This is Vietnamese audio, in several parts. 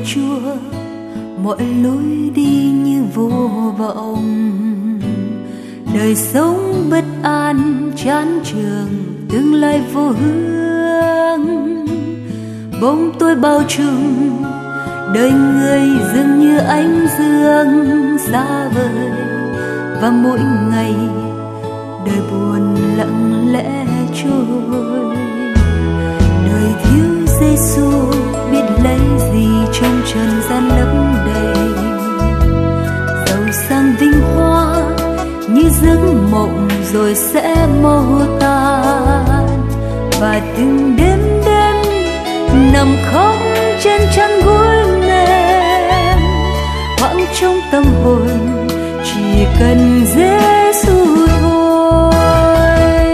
Chúa, mọi lối đi như vô vọng. Đời sống bất an chán chường, tương lai vô hướng. Bóng tôi bao trùm, đời người dường như ánh dương xa vời. Và mỗi ngày đời buồn lặng lẽ trôi. Đời thiếu Giêsu biết lấy gì trong trần gian lấp đầy. Giàu sang vinh hoa như giấc mộng rồi sẽ mau tan. Và từng đêm đêm nằm khóc trên chăn gối mềm, hoang trong tâm hồn chỉ cần Giêsu thôi.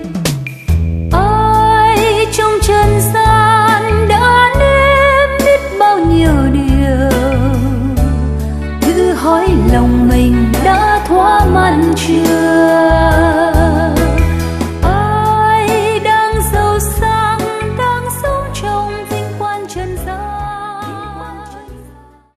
Ai trong trần gian đã nếm biết bao nhiêu điều, thử hỏi lòng mình đã thỏa mãn